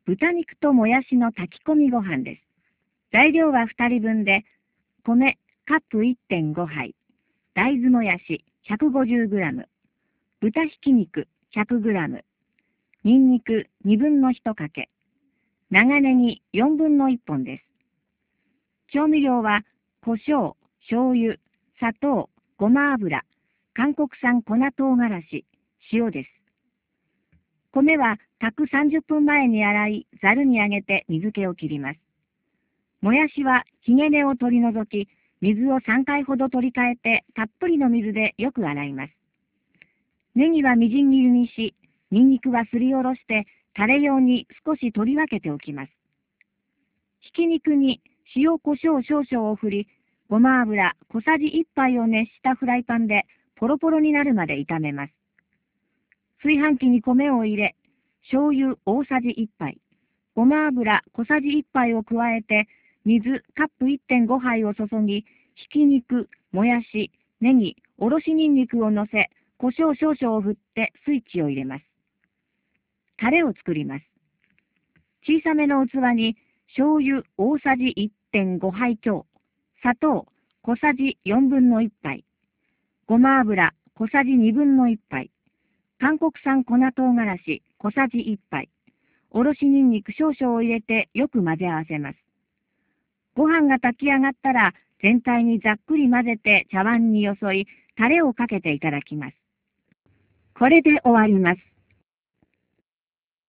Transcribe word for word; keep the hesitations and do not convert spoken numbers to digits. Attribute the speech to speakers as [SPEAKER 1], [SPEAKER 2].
[SPEAKER 1] 豚肉ともやしの炊き込みご飯です。材料はふたりぶんで、米カップ いってんご 杯、大豆もやし ひゃくごじゅうグラム、豚ひき肉 ひゃくグラム、ニンニクにぶんのいちかけ、長ネギよんぶんのいっぽんです。調味料は、胡椒、醤油、砂糖、ごま油、韓国産粉唐辛子、塩です。米は炊くさんじゅっぷんまえに洗い、ざるにあげて水気を切ります。もやしはひげ根を取り除き、水をさんかいほど取り替えて、たっぷりの水でよく洗います。ネギはみじん切りにし、ニンニクはすりおろして、タレ用に少し取り分けておきます。ひき肉に塩コショウ少々を振り、ごま油小さじいっぱいを熱したフライパンでポロポロになるまで炒めます。炊飯器に米を入れ、醤油大さじいっぱい、ごま油小さじいっぱいを加えて、水カップ いってんご 杯を注ぎ、ひき肉、もやし、ネギ、おろしにんにくを乗せ、胡椒少々を振ってスイッチを入れます。タレを作ります。小さめの器に醤油大さじ いってんご 杯強、砂糖小さじよんぶんのいっぱい、ごま油小さじにぶんのいっぱい、韓国産粉唐辛子小さじいっぱい、おろしにんにく少々を入れてよく混ぜ合わせます。ご飯が炊き上がったら全体にざっくり混ぜて茶碗によそい、タレをかけていただきます。これで終わります。